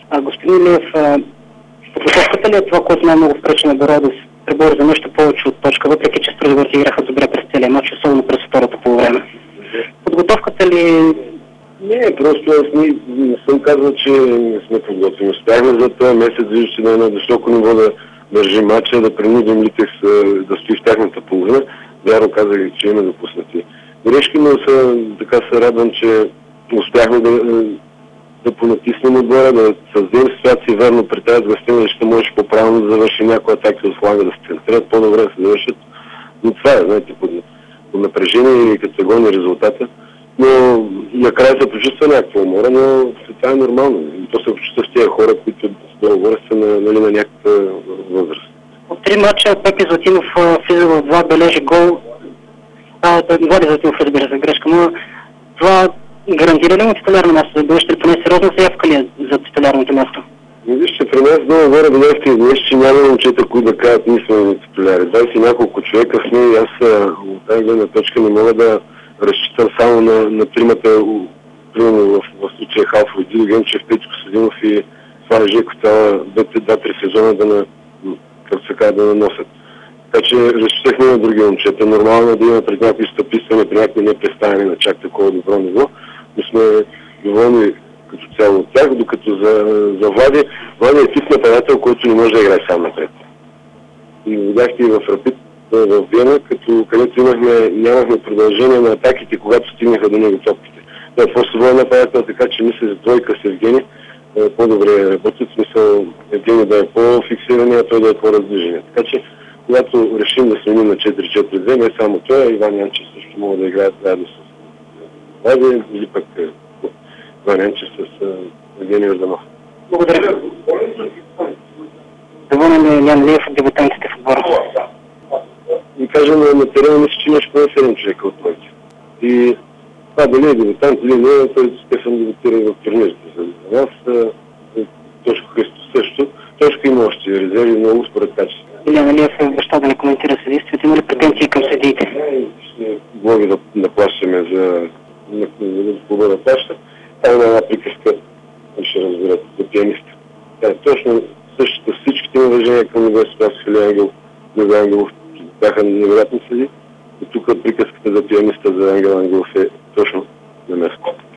Господин Илиев, подготовката ли е това, което най-много пречи на Берое да се пребори за нещо повече от точка, въпреки че Страждогорци играха добре през целия мач, особено през второто полувреме? Подготовката ли... Не, просто аз не съм казал, че не сме подготвени. Успяхме за този месец, виждате на едно високо ниво да държим матча, да принудим Литекс да стои в тяхната половина. Вярно казах, че има допуснати грешки, но така се радвам, че успяхме да понатиснем отбора, да създадем ситуации верно при тази гостина, ще можеш по-правилно да завърши някои атаки от фланга, да се центрират, по-добре да се завършат. Но това е, знаете, по напрежение и като гони резултата. Но накрая се почувства някаква умора, но това е нормално. И то се почувства в тези хора, които с договора са на някаква възраст. От 3 мача Пепи Златинов влиза в 2, бележи гол. Влади Златинов, разбира се, грешка, но това гарантира ли му титулярно място за бъдеще, или поне сериозна заявка ли е за титулярното място? Вижте, при нас много горе бяхте днес, че няма момчета, които да кажат, ние сме титуляри. 20 няколко човека сме и аз от тази гледна точка не мога да разчитам само на тримата, примерно в случая Халфов, Дидо Генчев, Петко Съдинов и това Жеко, това 2-3 сезона да наносят. Така че разчитахме на други момчета. Нормално е да има пред някакви стъписване, при някакви непреставяне на чак такова добро ниво. Но сме доволни като цяло от тях, докато за Влади е тип нападател, който не може да играе сам напред. И видяхте и в Рапид в Виена, където нямахме продължение на атаките, когато стигнаха до него топките. Да, просто Влади нападател, така че мисля за двойка с Евгений по-добре работят, в смисъл Евгений да е по-фиксиран, а той да е по-раздвижен. Така че когато решим да сменим на 4-4-2, не само той, Иван Янчев също могат да играят заедно с Влади или пък Иван Янчев с Евгений Йорданов. Благодаря. Доволен ли Ян Илиев от дебютантите в отбора? И кажем, на терена мисля, че имаше поне 7 човека от моите. И това дали е дебютант или не, той Стефан дебютира в турнирите. За нас Тошко Христо също. Тошко има още резерви, много според качество. Ян Илиев е обещал да не коментира съдействието. Има ли претенции към съдиите? Ще глоби да плащаме за клуба да плаща. Там има една приказка, ще разберете, за пианиста. Точно същата всичките уважения към Любе Спасов или Ангелов бяха невероятни съди. И тук приказката за пианиста за Ангел Ангелов е точно на място.